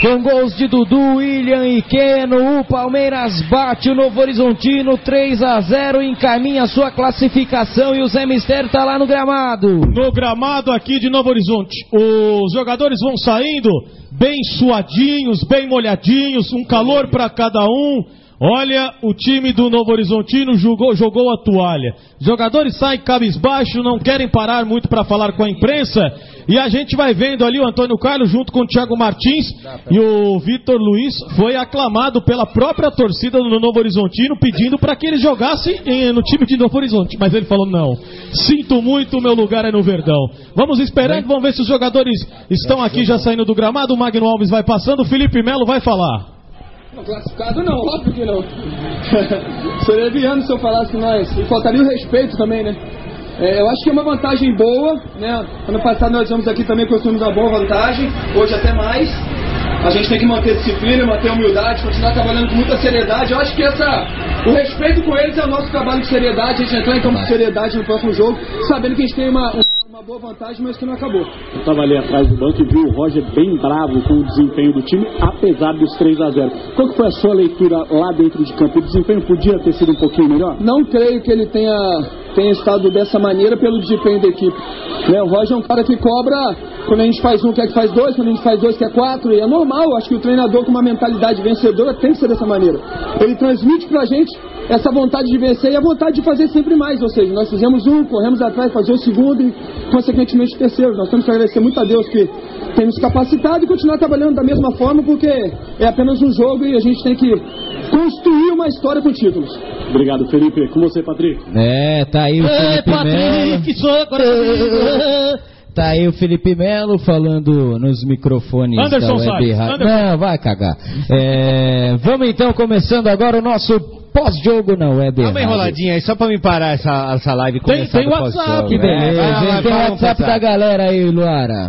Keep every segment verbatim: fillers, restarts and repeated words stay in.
Com gols de Dudu, William e Keno, o Palmeiras bate o Novo Horizontino três a zero, encaminha a sua classificação e o Zé Mistério tá lá no gramado. No gramado aqui de Novo Horizonte, os jogadores vão saindo bem suadinhos, bem molhadinhos, um calor para cada um. Olha, o time do Novo Horizontino jogou, jogou a toalha. Jogadores saem cabisbaixo, não querem parar muito para falar com a imprensa. E a gente vai vendo ali o Antônio Carlos junto com o Thiago Martins. E o Vitor Luiz foi aclamado pela própria torcida do Novo Horizontino, pedindo para que ele jogasse em, no time de Novo Horizonte. Mas ele falou, não, sinto muito, o meu lugar é no Verdão. Vamos esperando, vamos ver se os jogadores estão aqui já saindo do gramado. O Magno Alves vai passando, o Felipe Melo vai falar. Não, classificado não, óbvio que não. Seria leviano se eu falasse nós. E faltaria o respeito também, né? É, eu acho que é uma vantagem boa, né? Ano passado nós vamos aqui também construímos uma boa vantagem, hoje até mais. A gente tem que manter disciplina, manter humildade, continuar trabalhando com muita seriedade. Eu acho que essa, o respeito com eles é o nosso trabalho de seriedade. A gente entrar em campo de seriedade no próximo jogo, sabendo que a gente tem uma, uma boa vantagem, mas que não acabou. Eu estava ali atrás do banco e vi o Roger bem bravo com o desempenho do time, apesar dos três a zero. Qual que foi a sua leitura lá dentro de campo? O desempenho podia ter sido um pouquinho melhor? Não creio que ele tenha, tenha estado dessa maneira pelo desempenho da equipe. Né? O Roger é um cara que cobra, quando a gente faz um, quer que faz dois, quando a gente faz dois, quer quatro, e é normal. Eu acho que o treinador com uma mentalidade vencedora tem que ser dessa maneira. Ele transmite pra gente essa vontade de vencer e a vontade de fazer sempre mais. Ou seja, nós fizemos um, corremos atrás, fazer o segundo e consequentemente o terceiro. Nós temos que agradecer muito a Deus que tem nos capacitado e continuar trabalhando da mesma forma, porque é apenas um jogo e a gente tem que construir uma história com títulos. Obrigado, Felipe. Com você, Patrick. É, tá aí o Felipe Melo. Que sou agora. Tá aí o Felipe Melo falando nos microfones Anderson da Web Rádio. Não, vai cagar. É, vamos então começando agora o nosso pós-jogo na Web Rádio. Dá uma enroladinha aí, só pra me parar essa, essa live. Tem, tem WhatsApp. Que beleza. É, vai, vai, tem o WhatsApp da galera aí, Luara.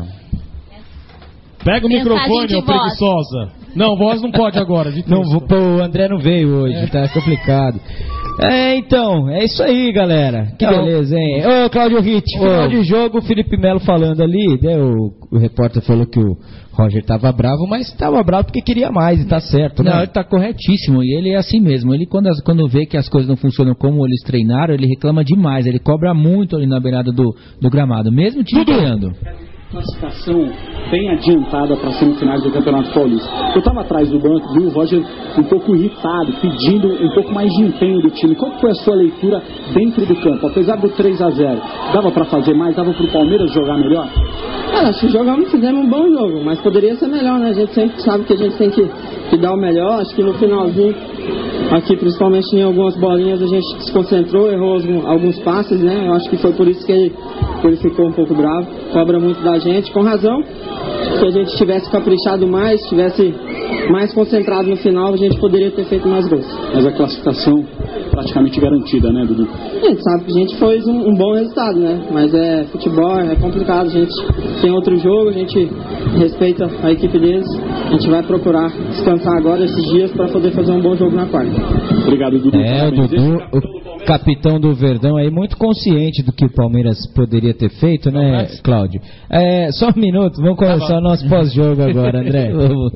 Pega o microfone, ô preguiçosa. Não, voz não pode agora. Não, pô, o André não veio hoje, é. Tá complicado. É, então, é isso aí, galera. Que então, beleza, hein? Ô, Cláudio Ritt, final de jogo, o Felipe Melo falando ali, né? O, o repórter falou que o Roger tava bravo, mas tava bravo porque queria mais, e tá certo, né? Não, ele tá corretíssimo, e ele é assim mesmo. Ele, quando, as, quando vê que as coisas não funcionam como eles treinaram, ele reclama demais, ele cobra muito ali na beirada do, do gramado, mesmo o time ganhando. Classificação bem adiantada para semifinais do Campeonato Paulista. Eu estava atrás do banco, vi o Roger um pouco irritado, pedindo um pouco mais de empenho do time. Qual foi a sua leitura dentro do campo? Apesar do três a zero, dava para fazer mais? Dava para o Palmeiras jogar melhor? Cara, acho que jogamos, fizemos um bom jogo, mas poderia ser melhor, né? A gente sempre sabe que a gente tem que, que dar o melhor. Acho que no finalzinho, aqui principalmente em algumas bolinhas, a gente se concentrou, errou alguns, alguns passes, né? Eu acho que foi por isso que ele, que ele ficou um pouco bravo. Cobra muito da gente, com razão. Se a gente tivesse caprichado mais, tivesse mais concentrado no final, a gente poderia ter feito mais gols. Mas a classificação praticamente garantida, né, Dudu? A gente sabe que a gente fez um, um bom resultado, né? Mas é futebol, é complicado. A gente tem outro jogo, a gente respeita a equipe deles. A gente vai procurar descansar agora esses dias para poder fazer um bom jogo na quarta. Obrigado, Dudu. É, o Dudu, o capitão do Verdão aí, muito consciente do que o Palmeiras poderia ter feito, né, Cláudio? É, só um minuto, vamos começar o nosso pós-jogo agora, André. Vamos.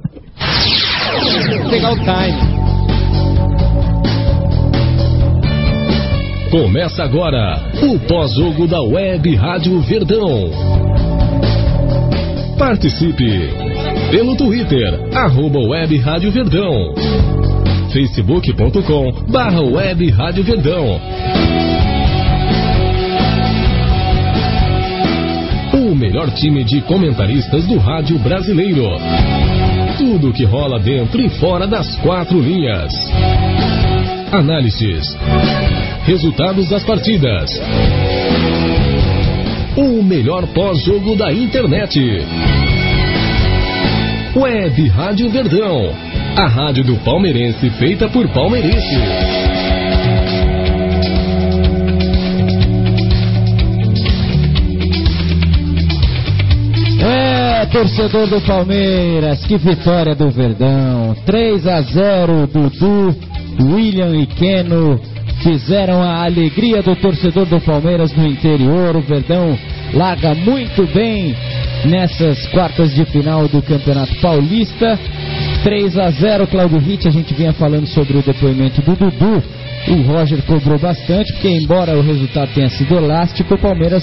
Vou pegar o time. Começa agora o pós-jogo da Web Rádio Verdão. Participe pelo Twitter, arroba Web Rádio Verdão, facebook ponto com barra Web Rádio Verdão. O melhor time de comentaristas do rádio brasileiro. Tudo que rola dentro e fora das quatro linhas. Análises. Resultados das partidas. O melhor pós-jogo da internet. Web Rádio Verdão. A rádio do palmeirense feita por palmeirense. É, torcedor do Palmeiras, que vitória do Verdão. três a zero, Dudu, William e Keno fizeram a alegria do torcedor do Palmeiras no interior. O Verdão larga muito bem nessas quartas de final do Campeonato Paulista. três a zero, Cláudio Ritt. A gente vinha falando sobre o depoimento do Dudu. O Roger cobrou bastante, porque embora o resultado tenha sido elástico, o Palmeiras,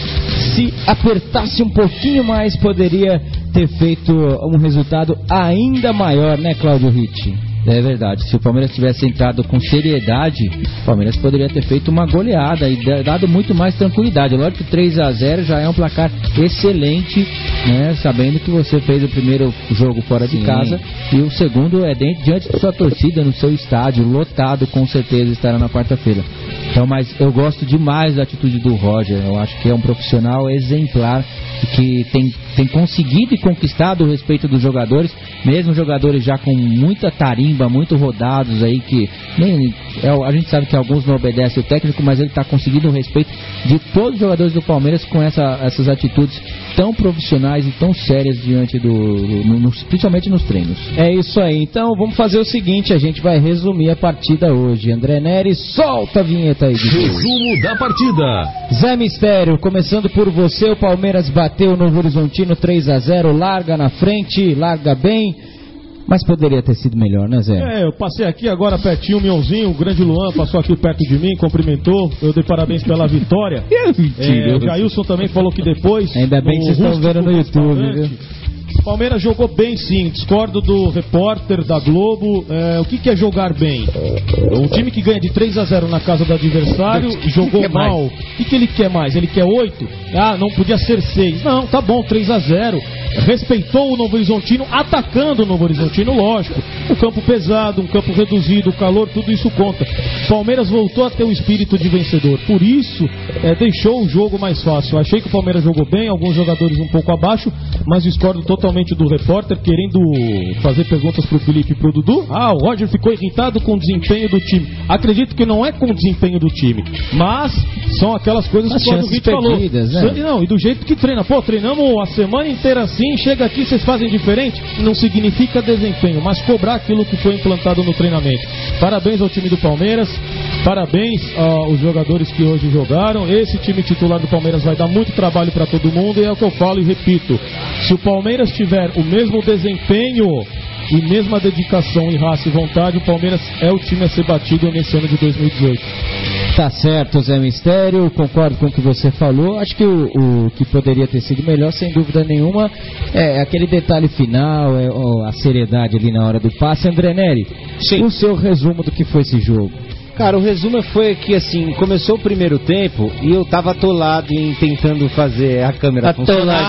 se apertasse um pouquinho mais, poderia ter feito um resultado ainda maior, né, Cláudio Ritt? É verdade, se o Palmeiras tivesse entrado com seriedade, o Palmeiras poderia ter feito uma goleada e dado muito mais tranquilidade. Lógico que três a zero já é um placar excelente, né, sabendo que você fez o primeiro jogo fora de Sim. casa e o segundo é dentro, diante da sua torcida, no seu estádio, lotado, com certeza estará na quarta-feira. Então, mas eu gosto demais da atitude do Roger, eu acho que é um profissional exemplar que tem, tem conseguido e conquistado o respeito dos jogadores, mesmo jogadores já com muita tarimba, muito rodados aí, que nem, é, a gente sabe que alguns não obedecem o técnico, mas ele está conseguindo o respeito de todos os jogadores do Palmeiras com essa, essas atitudes tão profissionais e tão sérias diante do, do no, principalmente nos treinos. É isso aí, então vamos fazer o seguinte, a gente vai resumir a partida hoje. André Neri, solta a vinheta aí. Resumo da partida. Zé Mistério, começando por você, o Palmeiras bateu no Novo Horizontino três a zero, larga na frente, larga bem, mas poderia ter sido melhor, né, Zé? É, eu passei aqui agora pertinho, o Mionzinho, o grande Luan passou aqui perto de mim, cumprimentou, eu dei parabéns pela vitória. É, o Jailson também falou que depois... Ainda bem que vocês estão vendo no YouTube, viu? O Palmeiras jogou bem, sim. Discordo do repórter da Globo. É, o que, que é jogar bem? Um time que ganha de três a zero na casa do adversário jogou que mal. O que, que ele quer mais? Ele quer oito? Ah, não podia ser seis. Não, tá bom, três a zero. Respeitou o Novo Horizontino, atacando o Novo Horizontino, lógico. O campo pesado, um campo reduzido, o calor, tudo isso conta. Palmeiras voltou a ter o espírito de vencedor. Por isso, é, deixou o jogo mais fácil. Achei que o Palmeiras jogou bem, alguns jogadores um pouco abaixo, mas discordo totalmente do repórter querendo fazer perguntas pro Felipe e pro Dudu. Ah, o Roger ficou irritado com o desempenho do time. Acredito que não é com o desempenho do time, mas são aquelas coisas As que o Vitor falou. Né? Não, e do jeito que treina. Pô, treinamos a semana inteira assim, chega aqui, vocês fazem diferente. Não significa desempenho, mas cobrar aquilo que foi implantado no treinamento. Parabéns ao time do Palmeiras, parabéns aos jogadores que hoje jogaram. Esse time titular do Palmeiras vai dar muito trabalho para todo mundo, e é o que eu falo e repito. Se o Palmeiras tiver o mesmo desempenho e mesma dedicação e raça e vontade, o Palmeiras é o time a ser batido nesse ano de dois mil e dezoito. Tá certo, Zé Mistério, concordo com o que você falou. Acho que o, o que poderia ter sido melhor, sem dúvida nenhuma, é aquele detalhe final, é, ó, a seriedade ali na hora do passe. André Neri, Sim. o seu resumo do que foi esse jogo? Cara, o resumo foi que, assim, começou o primeiro tempo e eu tava atolado em tentando fazer a câmera funcionar,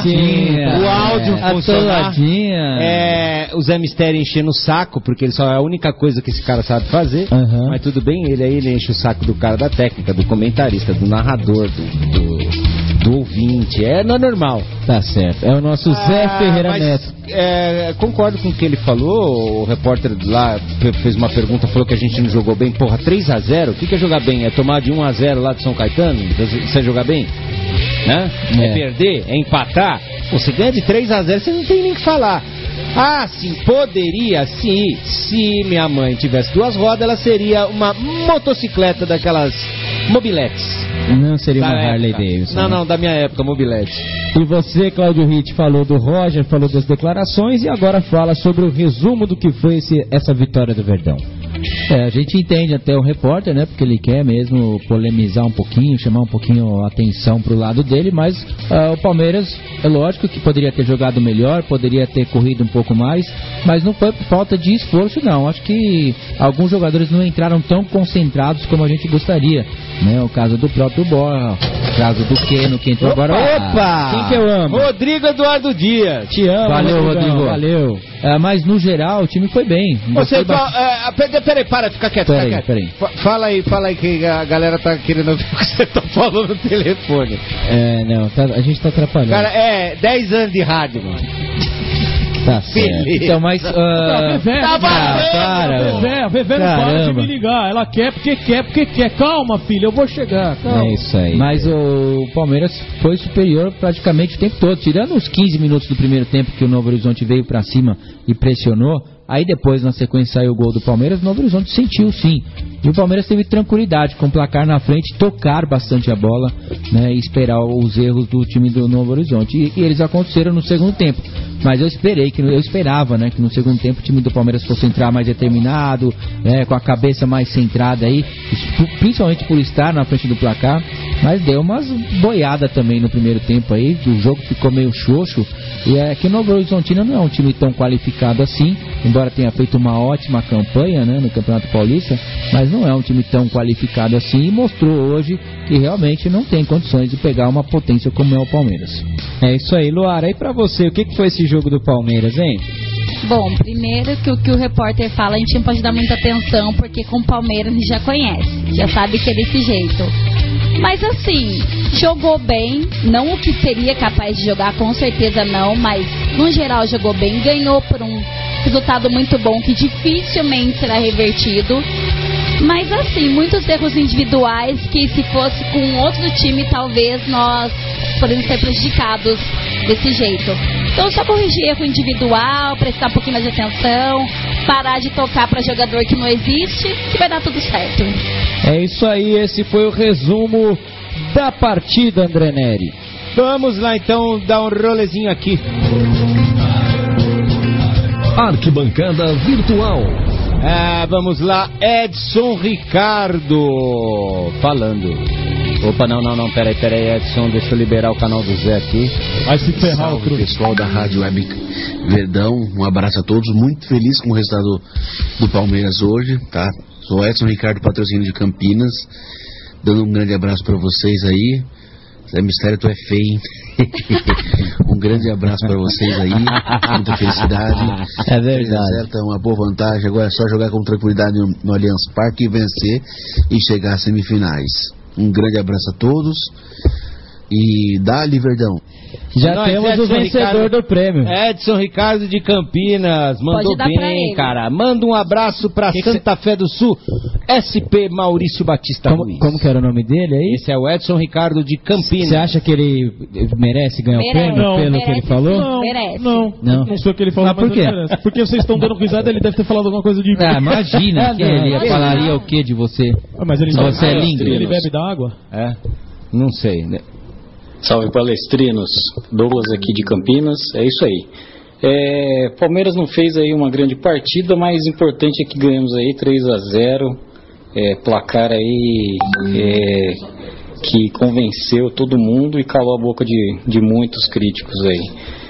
o áudio é, funcionar, é, o Zé Mistério enchendo o saco, porque ele só é a única coisa que esse cara sabe fazer, uhum. Mas tudo bem, ele aí ele enche o saco do cara da técnica, do comentarista, do narrador, do... do... do ouvinte, é, não é normal. Tá certo, é o nosso ah, Zé Ferreira mas, Neto. É, concordo com o que ele falou, o repórter lá fez uma pergunta, falou que a gente não jogou bem. Porra, três a zero, o que, que é jogar bem? É tomar de um a zero lá de São Caetano? Você jogar bem? Né? É. é perder? É empatar? Pô, você ganha de três a zero, você não tem nem o que falar. Ah, sim, poderia, sim. Se minha mãe tivesse duas rodas, ela seria uma motocicleta daquelas mobiletes. Não seria da uma época. Harley Davidson. Não, não, da minha época, mobilete. E você, Cláudio Ritt, falou do Roger, falou das declarações e agora fala sobre o resumo do que foi esse, essa vitória do Verdão. É, a gente entende até o repórter, né, porque ele quer mesmo polemizar um pouquinho, chamar um pouquinho a atenção pro lado dele, mas uh, o Palmeiras, é lógico que poderia ter jogado melhor, poderia ter corrido um pouco mais, mas não foi por falta de esforço, não. Acho que alguns jogadores não entraram tão concentrados como a gente gostaria, né, o caso do próprio Borja, o caso do Keno, que entrou Opa! agora. Opa! Quem que eu amo? Rodrigo Eduardo Dias. Te amo, valeu, Rodrigo. Valeu. Uh, mas no geral o time foi bem. Você, ba... uh, peraí, para, fica quieto, pera fica aí, quieto. Pera aí. Fala aí, fala aí que a galera tá querendo ouvir o que você tá falando no telefone. É, não, tá, a gente tá atrapalhando. Cara, é dez anos de rádio, mano. Tá certo. Então, mas... Uh... A Vevé, tá ah, cara. A Vevé, a Vevé não para de me ligar. Ela quer porque quer, porque quer. Calma, filha, eu vou chegar. Calma. É isso aí. Mas o Palmeiras foi superior praticamente o tempo todo. Tirando os quinze minutos do primeiro tempo que o Novo Horizonte veio pra cima e pressionou, Aí depois, na sequência, saiu o gol do Palmeiras, o Novo Horizonte sentiu sim. E o Palmeiras teve tranquilidade, com o placar na frente, tocar bastante a bola, né, e esperar os erros do time do Novo Horizonte. E, e eles aconteceram no segundo tempo. Mas eu esperei, que eu esperava, né, que no segundo tempo o time do Palmeiras fosse entrar mais determinado, né, com a cabeça mais centrada aí, principalmente por estar na frente do placar. Mas deu umas boiadas também no primeiro tempo aí, o jogo ficou meio xoxo. E é que o Novo Horizontino não é um time tão qualificado assim, embora tenha feito uma ótima campanha, né, no Campeonato Paulista, mas não é um time tão qualificado assim, e mostrou hoje que realmente não tem condições de pegar uma potência como é o Palmeiras. É isso aí, Luara. E pra você, o que, que foi esse jogo do Palmeiras, hein? Bom, primeiro que o que o repórter fala, a gente não pode dar muita atenção, porque com o Palmeiras a gente já conhece, já sabe que é desse jeito. Mas assim, jogou bem, não o que seria capaz de jogar, com certeza não, mas no geral jogou bem, ganhou por um resultado muito bom que dificilmente será revertido. Mas assim, muitos erros individuais que se fosse com outro time talvez nós podemos ser prejudicados desse jeito. Então só corrigir erro individual, prestar um pouquinho mais de atenção, parar de tocar para jogador que não existe, que vai dar tudo certo. É isso aí, esse foi o resumo da partida, André Neri. Vamos lá então dar um rolezinho aqui. Arquibancada Virtual. Ah, vamos lá, Edson Ricardo falando. Opa, não, não, não, peraí, peraí, Edson, deixa eu liberar o canal do Zé aqui. Vai se ferrar, Salve, o pessoal da Rádio Web Verdão, um abraço a todos, muito feliz com o resultado do Palmeiras hoje, tá? Sou Edson Ricardo, patrocínio de Campinas, dando um grande abraço pra vocês aí. Zé Mistério, tu é feio, hein? Um grande abraço pra vocês aí, muita felicidade. É verdade. Certo, é uma boa vantagem, agora é só jogar com tranquilidade no, no Allianz Parque e vencer e chegar às semifinais. Um grande abraço a todos e dá-lhe, Verdão. Já Nós, temos Edson o vencedor Ricardo, do prêmio. Edson Ricardo de Campinas, mandou bem, cara. Manda um abraço pra que Santa que Fé do Sul, S P Maurício Batista como, Ruiz. Como que era o nome dele aí? Esse é o Edson Ricardo de Campinas. Você acha que ele merece ganhar merece. o prêmio não, pelo merece, que ele falou? Não, merece. Não, não, não sei o que ele falou, mas, mas por quê? Merece. Porque vocês estão dando risada, ele deve ter falado alguma coisa de mim. Ah, imagina, que ele não, falaria não. o que de você? Ah, mas ele você é lindo. Ele bebe da água? É, não sei, né? Salve palestrinos, Douglas aqui de Campinas, é isso aí. É, Palmeiras não fez aí uma grande partida, mas importante é que ganhamos aí três a zero, é, placar aí é, que convenceu todo mundo e calou a boca de, de muitos críticos aí.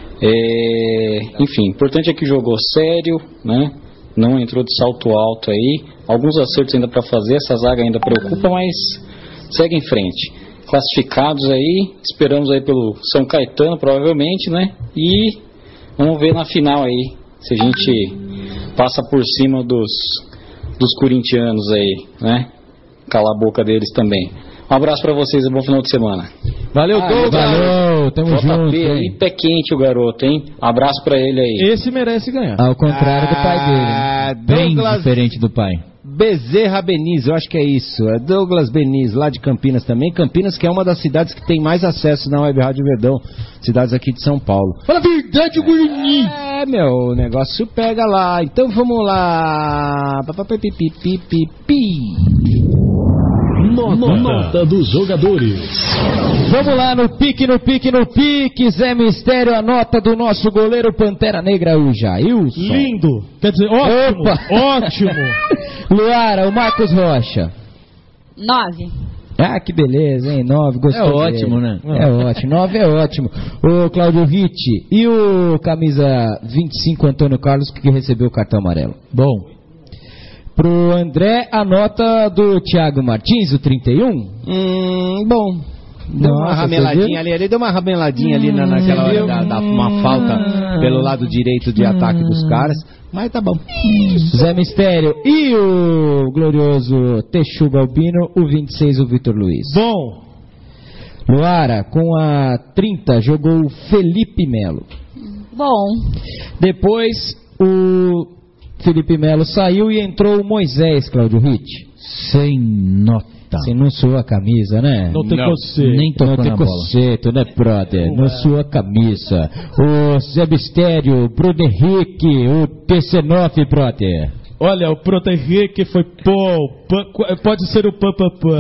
É, enfim, importante é que jogou sério, né? Não entrou de salto alto aí, alguns acertos ainda para fazer, essa zaga ainda preocupa, mas segue em frente. Classificados aí, esperamos aí pelo São Caetano provavelmente, né? E vamos ver na final aí se a gente passa por cima dos, dos corintianos aí, né? Calar a boca deles também. Um abraço pra vocês e bom final de semana. Valeu, ah, Douglas. Valeu, tamo J P junto. aí, pé quente o garoto, hein? Abraço pra ele aí. Esse merece ganhar. Ao contrário ah, do pai dele. Hein? Bem Douglas... diferente do pai. Bezerra Beniz, eu acho que é isso. É Douglas Beniz, lá de Campinas também. Campinas, que é uma das cidades que tem mais acesso na Web Rádio Verdão. Cidades aqui de São Paulo. Fala a verdade, Gurini! É, meu, o negócio pega lá. Então vamos lá. Nota, Nota dos jogadores. Vamos lá no pique, no pique, no pique. Zé Mistério, a nota do nosso goleiro Pantera Negra, o Jailson. Lindo. Quer dizer, ótimo. Opa. Ótimo. Luara, o Marcos Rocha. Nove. Ah, que beleza, hein? Nove, gostou. É ótimo, dele. né? É ótimo. Nove é ótimo. O Cláudio Ritt e o camisa vinte e cinco, Antônio Carlos, que recebeu o cartão amarelo. Bom. Pro André, a nota do Thiago Martins, o trinta e um. Hum, bom. Deu Nossa, uma rameladinha ali, ele deu uma rameladinha hum, ali na, naquela hora da, da uma falta hum, pelo lado direito de hum, ataque dos caras, mas tá bom. Zé Mistério e o glorioso Texuga Albino, o vinte e seis, o Vitor Luiz. Bom. Luara, com a trinta, jogou o Felipe Melo. Bom. Depois, o Felipe Melo saiu e entrou o Moisés, Cláudio Ritt. Sem nota. tá. Você não sua a camisa, né? Não tem Não. você. Nem tocou Não tem na bola. conceito, né, brother? Não sua camisa. O Zé Mistério, Bruno Henrique, o P C nove, brother. Olha, o Protegê que foi pô, pô, pode ser o pã, pã, pã.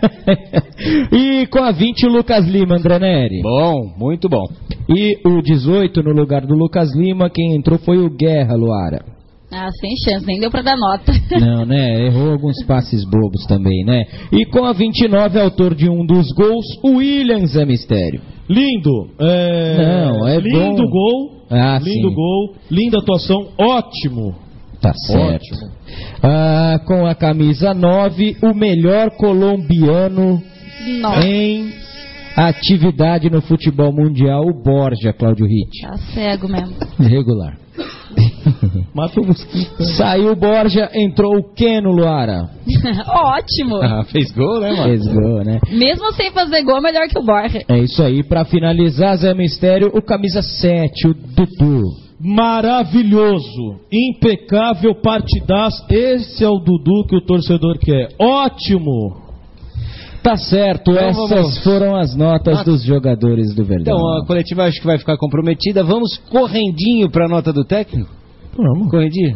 E com a vinte, o Lucas Lima, André Neri. Bom, muito bom. E o dezoito, no lugar do Lucas Lima, quem entrou foi o Guerra, Luara. Ah, sem chance, nem deu pra dar nota. Não, né? Errou alguns passes bobos também, né? E com a vinte e nove, autor de um dos gols, o William Zé Mistério. Lindo. É... Não, é lindo bom. gol. Ah, lindo sim. gol. Linda atuação. Ótimo. Tá certo. Ótimo. Ah, com a camisa nove, o melhor colombiano Nossa, em atividade no futebol mundial, o Borja, Cláudio Ritt. tá cego mesmo. Regular. Mata o mosquito. Saiu o Borja, entrou o Keno, Luara. Ótimo. Ah, fez gol, né, mano? Fez gol, né? Mesmo sem fazer gol, melhor que o Borja. É isso aí, pra finalizar, Zé Mistério, o camisa sete, o Dudu. Maravilhoso, impecável, partidaço. Esse é o Dudu que o torcedor quer. Ótimo. Tá certo, Então essas vamos- foram as notas Ah. dos jogadores do Verdão. Então, a coletiva acho que vai ficar comprometida. Vamos correndinho pra nota do técnico? Vamos. Correndinho?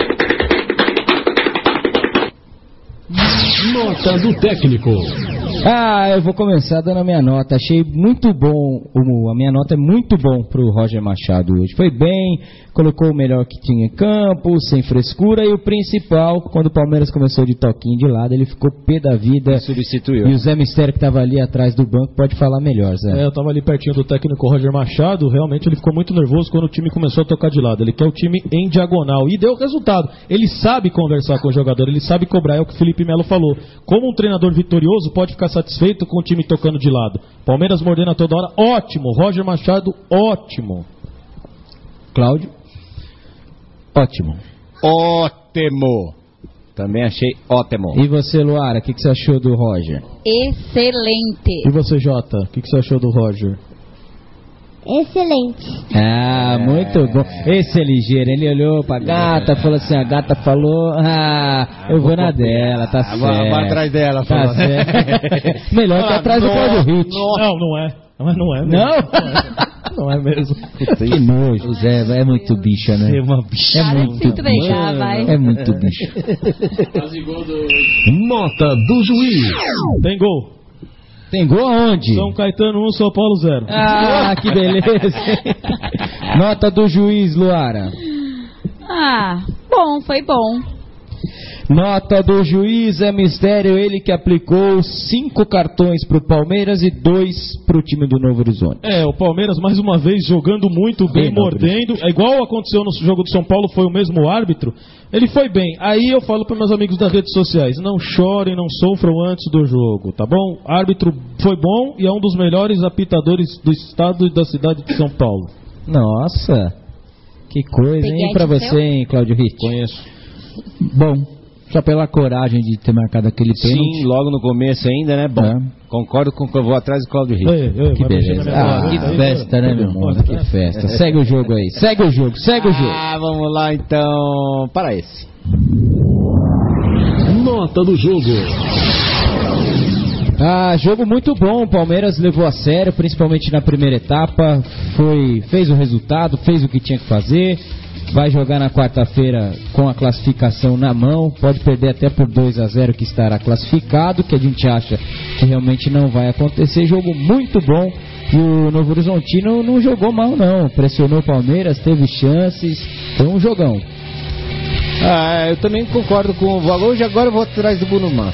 Nota do técnico. Ah, eu vou começar dando a minha nota. Achei muito bom, o- a minha nota é muito bom pro Roger Machado hoje. Foi bem, colocou o melhor que tinha em campo, sem frescura, e o principal, quando o Palmeiras começou de toquinho de lado, ele ficou pé da vida. Substituiu. E o Zé Mistério, que estava ali atrás do banco, pode falar melhor, Zé. É, eu tava ali pertinho do técnico Roger Machado. Realmente ele ficou muito nervoso quando o time começou a tocar de lado. Ele quer o time em diagonal e deu resultado. Ele sabe conversar com o jogador, ele sabe cobrar, é o que o Felipe Melo falou. Como um treinador vitorioso pode ficar satisfeito com o time tocando de lado. Palmeiras mordendo a toda hora, ótimo. Roger Machado, ótimo. Cláudio? Ótimo. Ótimo. Também achei ótimo. E você, Luara, o que, que você achou do Roger? Excelente. E você, Jota, o que, que você achou do Roger? Excelente. Ah, muito bom. Esse é ligeiro. Ele olhou pra gata, falou assim: a gata falou, ah, eu vou na dela, tá certo. Vou atrás dela, Tá falou. certo. Melhor que atrás do Cláudio Ritt. Não, não é. Mas não é mesmo. Não? Não é mesmo. Que nojo. O Zé é muito bicha, né? É uma bicha. É Para de muito se entregar, vai. É muito bicho. Nota do juiz. Tem gol. Tem gol aonde? São Caetano um, São Paulo zero. Ah, que beleza. Nota do juiz, Luara. Ah, bom, foi bom. Nota do juiz é mistério, ele que aplicou cinco cartões pro Palmeiras e dois pro time do Novo Horizonte. É, o Palmeiras mais uma vez jogando muito bem, Bem, mordendo. É igual aconteceu no jogo do São Paulo, foi o mesmo árbitro. Ele foi bem. Aí eu falo para meus amigos das redes sociais, não chorem, não sofram antes do jogo, tá bom? Árbitro foi bom e é um dos melhores apitadores do estado e da cidade de São Paulo. Nossa, que coisa, hein? Peguete Pra você, seu? hein, Cláudio Ritt? Conheço. Bom, só pela coragem de ter marcado aquele pênalti. Sim, logo no começo ainda, né? Bom, É. concordo com o que eu vou atrás do Cláudio Ritt. Ei, ei, Que vai mexer na beleza. minha Ah, bola, que aí, festa, né, meu irmão? irmão? Que festa. Segue o jogo aí, segue o jogo, segue o jogo. Ah, vamos lá então. Para esse. Nota do jogo. Ah, jogo muito bom, o Palmeiras levou a sério, principalmente na primeira etapa, foi, fez o resultado, fez o que tinha que fazer, vai jogar na quarta-feira com a classificação na mão, pode perder até por dois a zero que estará classificado, que a gente acha que realmente não vai acontecer, jogo muito bom, e o Novo Horizontino não jogou mal não, pressionou o Palmeiras, teve chances, foi um jogão. Ah, eu também concordo com o Valor. Hoje agora eu vou atrás do Bruno Massa.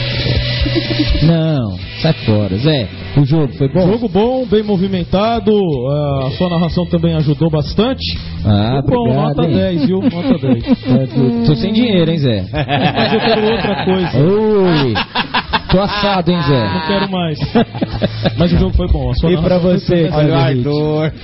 Não, sai fora, Zé, o jogo foi bom? Jogo bom, bem movimentado, a sua narração também ajudou bastante. Ah, Bom, obrigado, nota hein? dez, viu? Nota dez. É, tô- Tô sem dinheiro, hein, Zé? Mas eu quero outra coisa. Ui, tô assado, hein, Zé? Não quero mais. Mas o jogo foi bom. A sua E pra narração foi você, perfeita. Cláudio Ritt?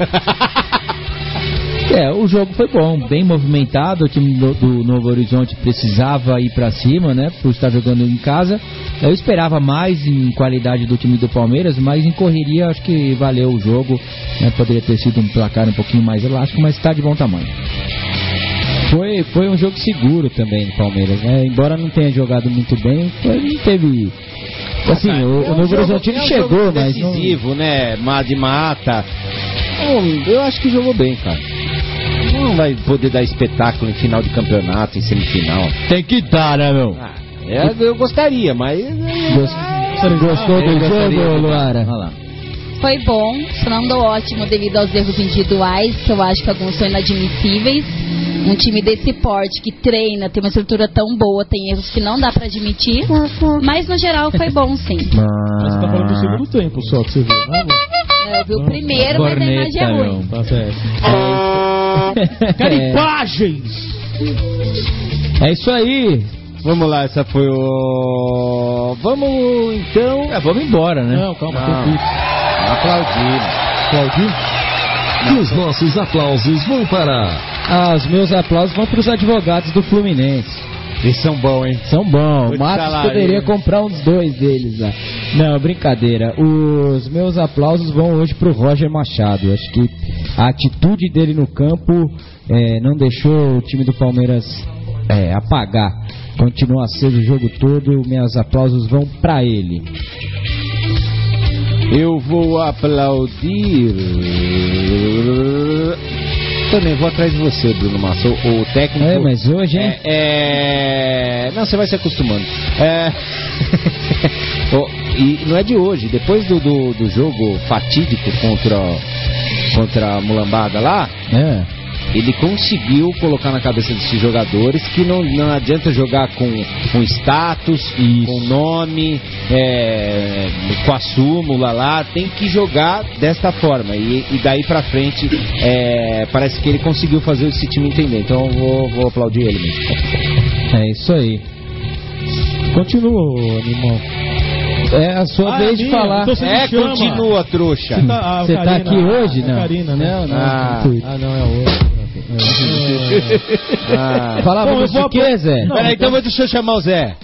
É, o jogo foi bom, bem movimentado. O time do, do Novo Horizonte precisava ir pra cima, né? Por estar jogando em casa. Eu esperava mais em qualidade do time do Palmeiras, mas em correria acho que valeu o jogo. Né? Poderia ter sido um placar um pouquinho mais elástico, mas está de bom tamanho. Foi, foi um jogo seguro também do Palmeiras, né? Embora não tenha jogado muito bem, foi- não teve Assim, o, o Novo Horizontino chegou, mas decisivo, não... né? De mata. Eu, eu acho que jogou bem, cara. Não vai poder dar espetáculo em final de campeonato, em semifinal. Tem que dar, né, meu? Ah, é, eu gostaria, mas... Gost... Você não gostou do jogo, Luara? Olha lá. Foi bom, só não deu ótimo devido aos erros individuais, que eu acho que alguns são inadmissíveis. Um time desse porte, que treina, tem uma estrutura tão boa, tem erros que não dá pra admitir. Mas, no geral, foi bom, sim. Mas você tá falando do segundo tempo só, que você viu, né? Eu vi o primeiro, mas a imagem é ruim. Tá certo. Caripagens! É isso aí. Vamos lá, essa foi o... Vamos, então... É, vamos embora, né? Não, calma, tem Aplaudir. Aplaudir? E os nossos aplausos vão para... Ah, os meus aplausos vão para os advogados do Fluminense. Eles são bons, hein? São bons. Vou O Matos salário, poderia hein? comprar uns dois deles lá. Não, brincadeira. Os meus aplausos vão hoje pro Roger Machado. Acho que a atitude dele no campo é, não deixou o time do Palmeiras é, apagar. Continua aceso o jogo todo. Meus aplausos vão pra ele. Eu vou aplaudir... Também vou atrás de você, Bruno Massa. O, o técnico... É, mas hoje, hein? É, é... Não, você vai se acostumando. É... oh, e não é de hoje. Depois do, do, do jogo fatídico contra, contra a Mulambada lá... É... Ele conseguiu colocar na cabeça desses jogadores que não, não adianta jogar com, com status, Isso. com nome, é, com a súmula lá, tem que jogar desta forma. E, e daí pra frente, é, parece que ele conseguiu fazer esse time entender. Então eu vou, vou aplaudir ele mesmo. É isso aí. Continua, animal. É a sua ah, vez é de minha. falar. Então é, continua, trouxa. Você tá, ah, você tá aqui hoje, ah, não? Karina, né? Não, não. Ah, ah não, é hoje. Ah. Falava você o que, Zé? Peraí, então vou deixa eu chamar o Zé.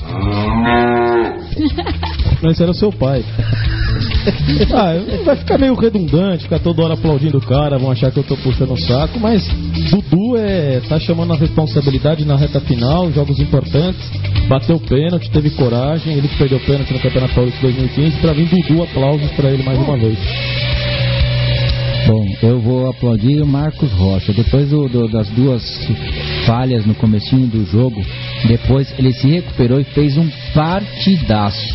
Não, esse era o seu pai. Ah, vai ficar meio redundante, ficar toda hora aplaudindo o cara, vão achar que eu tô puxando o saco, mas Dudu é, tá chamando a responsabilidade na reta final, jogos importantes, bateu o pênalti, teve coragem, ele que perdeu o pênalti no Campeonato Paulista dois mil e quinze, pra mim Dudu, aplausos pra ele mais uma vez. Bom, eu vou aplaudir o Marcos Rocha. Depois do, do, das duas falhas no comecinho do jogo, depois ele se recuperou e fez um partidaço.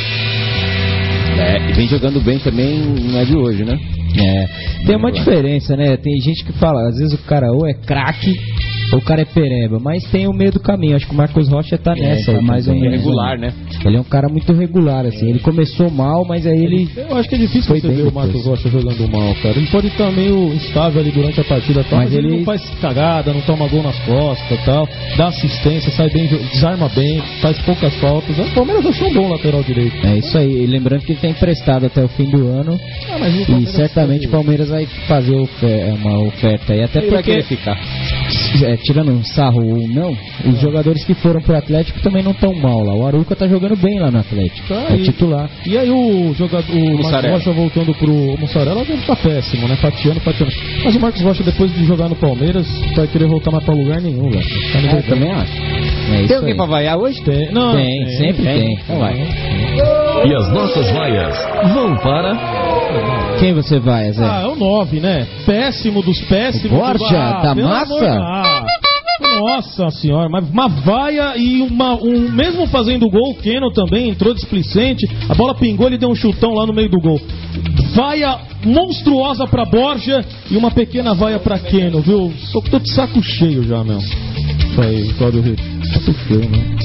É, e vem jogando bem também, não é de hoje, né? É, tem uma diferença, né? Tem gente que fala, às vezes o cara ou é craque ou o cara é pereba, mas tem o meio do caminho. Acho que o Marcos Rocha tá nessa, é, tá mais ou menos regular, né? Ele é um cara muito regular, assim. Ele começou mal, mas aí ele. Eu acho que é difícil você ver o Marcos Rocha jogando mal, cara. Ele pode estar meio instável ali durante a partida, tal, mas, mas ele... ele não faz cagada, não toma gol nas costas, tal, dá assistência, sai bem, desarma bem, faz poucas faltas. O Palmeiras achou um bom lateral direito. É isso aí. E lembrando que ele tem emprestado até o fim do ano. Ah, mas o e certamente o Palmeiras vai fazer uma oferta aí, até ele porque vai ficar. É, tirando um sarro ou não, os jogadores que foram pro Atlético também não estão mal lá. O Arouca tá jogando bem lá no Atlético, tá, é e, titular. E aí o jogador, o Marcos Rocha voltando pro Mussarela, deve estar péssimo, né? Fatiando, fatiando. Mas o Marcos Rocha, depois de jogar no Palmeiras, vai querer voltar mais pra lugar nenhum, velho. Tá é, eu também acho. É tem alguém pra vaiar hoje? Tem, não, tem, tem sempre tem. tem. Então vai. E as nossas vaias vão para... Quem você vai, Zé? Ah, é o nove, né? Péssimo dos péssimos. Borja, ah, tá massa? Ah, nossa senhora, mas uma vaia e uma, um, mesmo fazendo gol, o Keno também entrou displicente, a bola pingou, ele deu um chutão lá no meio do gol. Vaia monstruosa pra Borja e uma pequena vaia pra Keno, viu? Só que tô de saco cheio já, meu. Isso aí, Cláudio Rito. Saco cheio, né?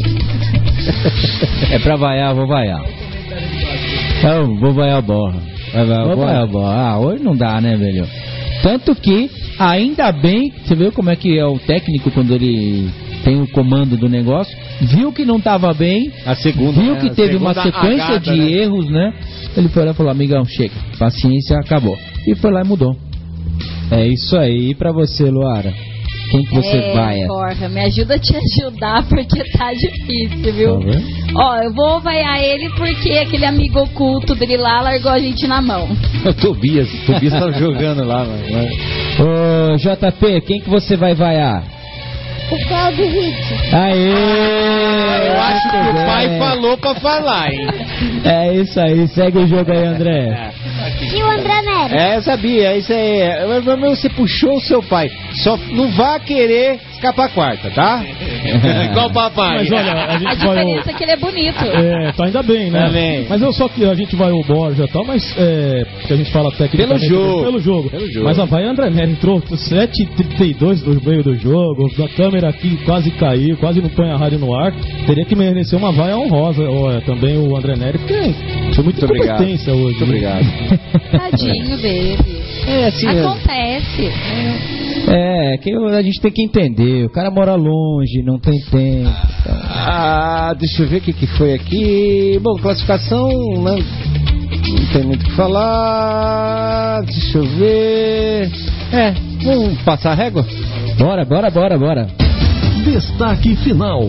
É pra vaiar, vou vaiar. Eu vou vaiar a Borja. Vai, vai, vou vaiar a Borja. Ah, hoje não dá, né, velho? Tanto que, ainda bem, você viu como é que é o técnico quando ele tem o comando do negócio, viu que não estava bem, a segunda, viu que né? teve uma sequência agada, de né? erros, né? Ele foi lá e falou, amigão, chega, paciência, acabou. E foi lá e mudou. É isso aí. E pra você, Luara? Quem que você é, vai? Borja, me ajuda a te ajudar porque tá difícil, viu? Tá vendo? Ó, eu vou vaiar ele porque aquele amigo oculto dele lá largou a gente na mão. O Tobias, o Tobias tá jogando lá, mano. Ô, J P, quem que você vai vaiar? O Claudio Hit. Aê! Eu acho que o pai é. falou pra falar, hein? É isso aí, segue o jogo aí, André. E o André Nery. É, eu sabia, isso aí. Você puxou o seu pai. Só não vá querer escapar a quarta, tá? Igual o papai. Mas olha, a A gente vai... diferença é que ele é bonito. É, tá ainda bem, né? Tá bem. Mas eu só que a gente vai o Borja e tal, mas é, porque a gente fala tecnicamente Pelo jogo. Pelo jogo. Pelo jogo. Mas a vai André Nery entrou sete e trinta e dois do meio do jogo, a câmera aqui quase caiu, quase não põe a rádio no ar. Teria que merecer uma vaia honrosa ó, também o André Nery, porque foi muita Muito competência obrigado. hoje. Muito obrigado. Tadinho dele. É assim mesmo. Acontece. É, que a gente tem que entender. O cara mora longe, não tem tempo. Então... Ah, deixa eu ver o que, que foi aqui. Bom, classificação, né? Não tem muito o que falar. Deixa eu ver. É, vamos passar a régua? Bora, bora, bora, bora. Destaque final.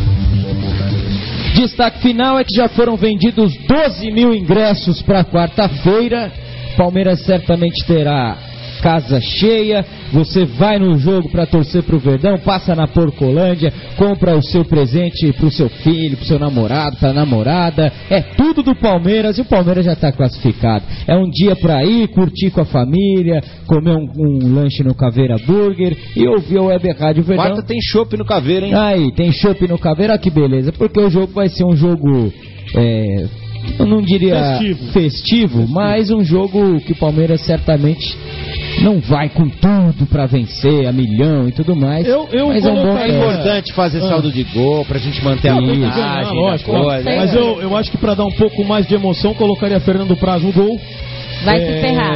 Destaque final é que já foram vendidos doze mil ingressos para quarta-feira. Palmeiras certamente terá casa cheia. Você vai no jogo para torcer pro Verdão, passa na Porcolândia, compra o seu presente pro seu filho, pro seu namorado, pra namorada. É tudo do Palmeiras e o Palmeiras já tá classificado. É um dia pra ir, curtir com a família, comer um, um lanche no Caveira Burger e ouvir o Web Rádio Verdão. Quarta tem chopp no Caveira, hein? Aí, tem chopp no Caveira, olha que beleza. Porque o jogo vai ser um jogo... É, eu não diria festivo. festivo, mas um jogo que o Palmeiras certamente não vai com tudo pra vencer, a milhão e tudo mais. Eu, eu mas é um bom colocaria- É importante fazer Ah. saldo de gol pra gente manter a Tem que ganhar, vantagem. lógico, da lógico. coisa. Mas eu, eu acho que pra dar um pouco mais de emoção, colocaria Fernando Praz no gol. Vai É, se ferrar.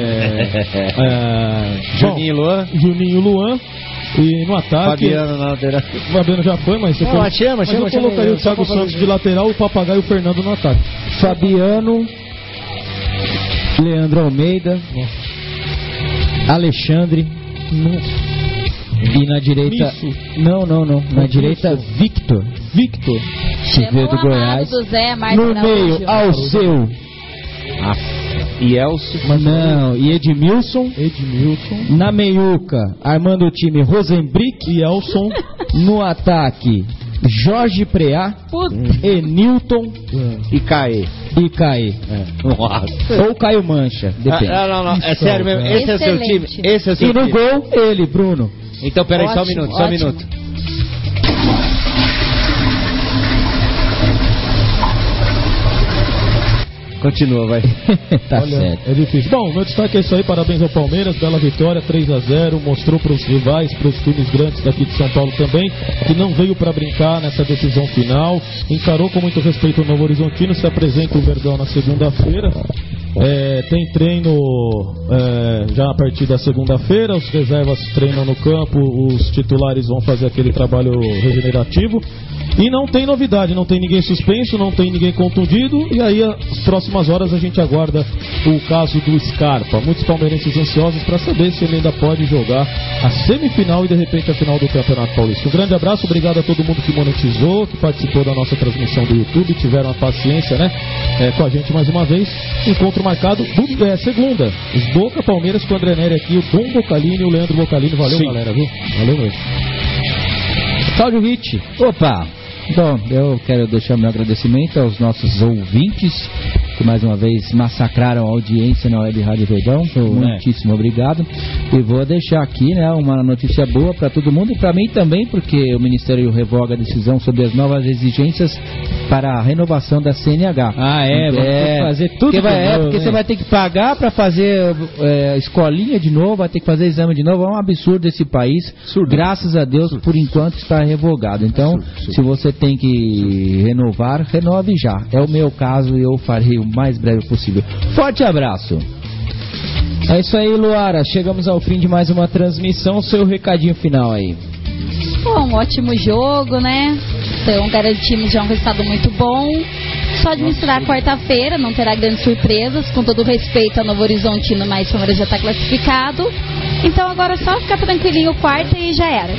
é, Juninho Luan. bom, Juninho Luan. E no ataque. Fabiano na lateral. O Fabiano já foi, mas você Não, foi- mas chama, mas chama, eu chama, colocaria eu o só Thiago vou fazer Santos de lateral, o Papagaio e o Fernando no ataque. Fabiano, Leandro Almeida, Alexandre e na direita... Misso. Não, não, não. Na Misso. direita, Victor. Victor. Que veio do Chamou o amado Goiás. do Zé, Marcos No meio, Araújo. Alceu. E Elcio. Não, e Edmilson. Edmilson. Na meiuca, armando o time, Rosenbrick. E Elson. No ataque, Jorge Preá, Puta. Enilton E Caê. e Caê. Nossa. Ou Caio Mancha, depende. Ah, não, não, é Isso, sério mesmo. cara. Esse é o seu time. Excelente. Esse é o seu E no time. gol, ele, Bruno. Então, peraí, só um Ótimo, minuto, só um ótimo. minuto. Continua, vai. Tá Olha, certo. é difícil. Bom, meu destaque é isso aí, parabéns ao Palmeiras, bela vitória, três a zero, mostrou para os rivais, para os times grandes daqui de São Paulo também, que não veio para brincar nessa decisão final, encarou com muito respeito o Novo Horizontino, se apresenta o Verdão na segunda-feira. É, tem treino é, já a partir da segunda-feira, os reservas treinam no campo, os titulares vão fazer aquele trabalho regenerativo. E não tem novidade, não tem ninguém suspenso, não tem ninguém contundido. E aí, as próximas horas, a gente aguarda o caso do Scarpa. Muitos palmeirenses ansiosos para saber se ele ainda pode jogar a semifinal e de repente a final do Campeonato Paulista. Um grande abraço, obrigado a todo mundo que monetizou, que participou da nossa transmissão do YouTube, tiveram a paciência, né, é, com a gente mais uma vez. Encontro marcado do, é, segunda. Os Boca Palmeiras com o André Nery aqui, o Dom Bocalini e o Leandro Bocalini. Valeu, Sim. galera, viu? Valeu mesmo. Cláudio Hit. Opa! Bom, eu quero deixar meu agradecimento aos nossos ouvintes que mais uma vez massacraram a audiência na Web Rádio Verdão. Muitíssimo obrigado. E vou deixar aqui, né, uma notícia boa para todo mundo e para mim também, porque o Ministério revoga a decisão sobre as novas exigências para a renovação da C N H. Ah, é, vamos ter que fazer tudo porque vai, de é, novo, porque né? você vai ter que pagar para fazer é, escolinha de novo, vai ter que fazer exame de novo. É um absurdo esse país. Graças a Deus, por enquanto está revogado. Então, se você tem que renovar, renove já. É o meu caso e eu farei o mais breve possível. Forte abraço. É isso aí, Luara. Chegamos ao fim de mais uma transmissão. Seu recadinho final aí. Pô, um ótimo jogo, né? Então, garantimos já um resultado muito bom. Só administrar quarta-feira, não terá grandes surpresas. Com todo respeito ao Novo Horizontino, mas o Palmeiras já está classificado. Então agora é só ficar tranquilinho quarta e já era.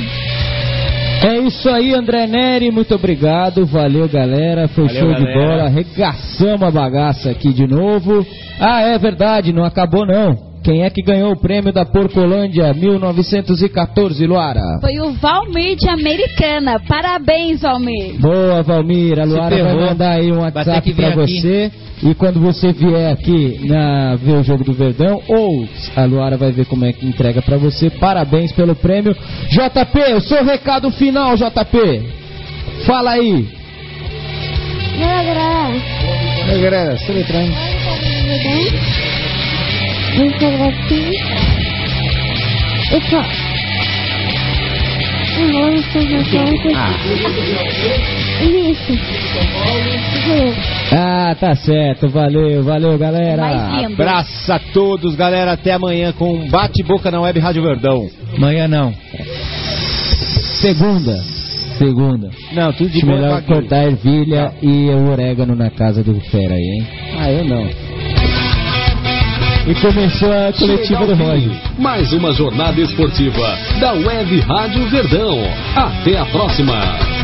É isso aí, André Nery, muito obrigado, valeu galera, foi Valeu, show de galera. bola, arregaçamos a bagaça aqui de novo. Ah, é verdade, não acabou não, Quem é que ganhou o prêmio da Porcolândia mil novecentos e quatorze, Luara? Foi o Valmir de Americana. Parabéns, Valmir. Boa, Valmir. A Luara vai mandar aí um WhatsApp pra você. Aqui. E quando você vier aqui na, ver o jogo do Verdão, ou a Luara vai ver como é que entrega pra você. Parabéns pelo prêmio. J P, o seu recado final, J P. Fala aí. Galera, galera, se letrando. Ah, tá certo, valeu, valeu, galera. Abraço a todos, galera, até amanhã com um bate-boca na Web Rádio Verdão. Amanhã não. Segunda. Segunda. Não, tudo de bom. Melhor cortar a ervilha não. e o orégano na casa do Fera aí, hein? Ah, eu não. E começou a coletiva do Roger. Mais uma jornada esportiva da Web Rádio Verdão. Até a próxima.